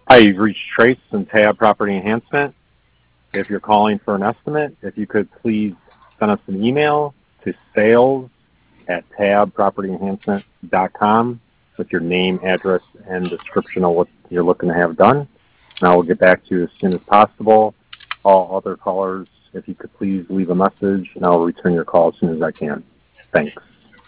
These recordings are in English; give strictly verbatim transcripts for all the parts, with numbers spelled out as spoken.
Hi, you've reached Trace and Tab Property Enhancement. If you're calling for an estimate, if you could please send us an email to sales at tab property enhancement dot com with your name, address, and description of what you're looking to have done. And I will get back to you as soon as possible. All other callers, if you could please leave a message, and I will return your call as soon as I can. Thanks.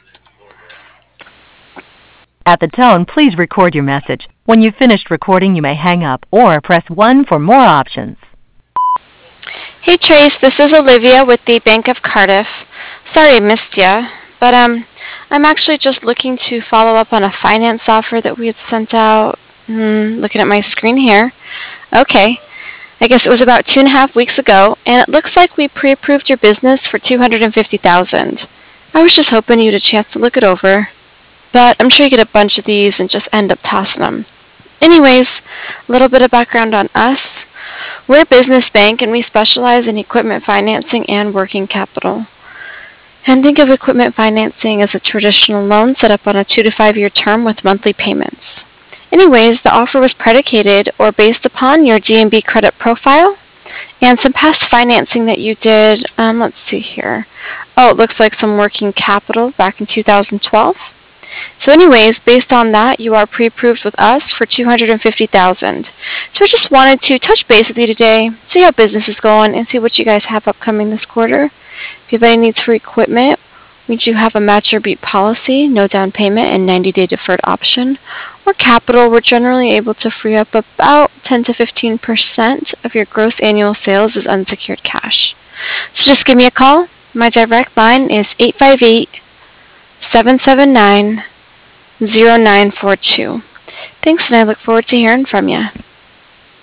At the tone, please record your message. When you've finished recording, you may hang up or press one for more options. Hey Trace, this is Olivia with the Bank of Cardiff. Sorry I missed ya, but um, I'm actually just looking to follow up on a finance offer that we had sent out. Hmm, looking at my screen here. Okay, I guess it was about two and a half weeks ago, and it looks like we pre-approved your business for two hundred fifty thousand dollars. I was just hoping you'd a chance to look it over, but I'm sure you get a bunch of these and just end up tossing them. Anyways, a little bit of background on us. We're a business bank and we specialize in equipment financing and working capital. And think of equipment financing as a traditional loan set up on a two to five year term with monthly payments. Anyways, the offer was predicated or based upon your D and B credit profile and some past financing that you did. Um, let's see here. Oh, it looks like some working capital back in two thousand twelve. So anyways, based on that, you are pre-approved with us for two hundred fifty thousand dollars. So I just wanted to touch base with you today, see how business is going, and see what you guys have upcoming this quarter. If you have any needs for equipment, we do have a match or beat policy, no down payment, and ninety day deferred option. Or capital, we're generally able to free up about ten to fifteen percent of your gross annual sales as unsecured cash. So just give me a call. My direct line is eight five eight, seven seven nine, zero nine four two. Thanks, and I look forward to hearing from you.